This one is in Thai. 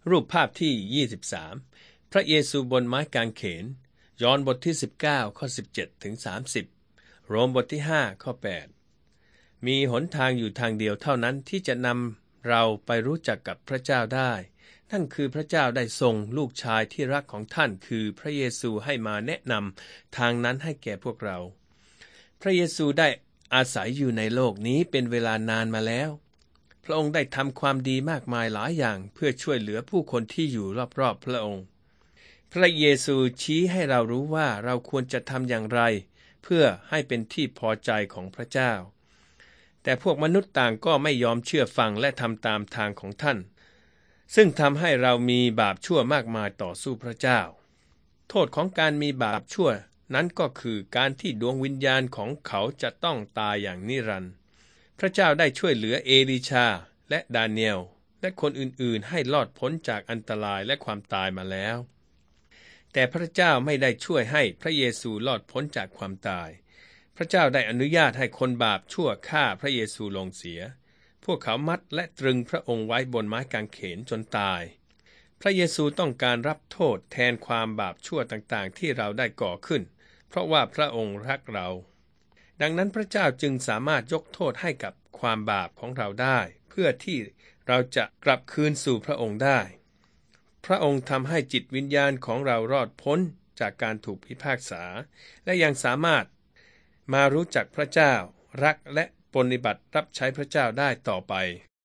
รูปภาพที่23พระเยซูบนไม้กางเขนยอห์นบทที่19ข้อ17ถึง30โรมบทที่5ข้อ8มีหนทางอยู่ทางเดียวเท่านั้นที่จะนำเราไปรู้จักกับพระเจ้าได้นั่นคือพระเจ้าได้ทรงลูกชายที่รักของท่านคือพระเยซูให้มาแนะนำทางนั้นให้แก่พวกเราพระเยซูได้อาศัยอยู่ในโลกนี้เป็นเวลานานมาแล้วพระองค์ได้ทำความดีมากมายหลายอย่างเพื่อช่วยเหลือผู้คนที่อยู่รอบๆพระองค์พระเยซูชี้ให้เรารู้ว่าเราควรจะทำอย่างไรเพื่อให้เป็นที่พอใจของพระเจ้าแต่พวกมนุษย์ต่างก็ไม่ยอมเชื่อฟังและทำตามทางของท่านซึ่งทำให้เรามีบาปชั่วมากมายต่อสู้พระเจ้าโทษของการมีบาปชั่วนั้นก็คือการที่ดวงวิญญาณของเขาจะต้องตายอย่างนิรันดร์พระเจ้าได้ช่วยเหลือเอลีชาและดาเนียลและคนอื่นๆให้รอดพ้นจากอันตรายและความตายมาแล้วแต่พระเจ้าไม่ได้ช่วยให้พระเยซูรอดพ้นจากความตายพระเจ้าได้อนุญาตให้คนบาปชั่วฆ่าพระเยซูลงเสียพวกเขามัดและตรึงพระองค์ไว้บนไม้กางเขนจนตายพระเยซูต้องการรับโทษแทนความบาปชั่วต่างๆที่เราได้ก่อขึ้นเพราะว่าพระองค์รักเราดังนั้นพระเจ้าจึงสามารถยกโทษให้กับความบาปของเราได้เพื่อที่เราจะกลับคืนสู่พระองค์ได้พระองค์ทำให้จิตวิญญาณของเรารอดพ้นจากการถูกพิพากษาและยังสามารถมารู้จักพระเจ้ารักและปฏิบัติรับใช้พระเจ้าได้ต่อไป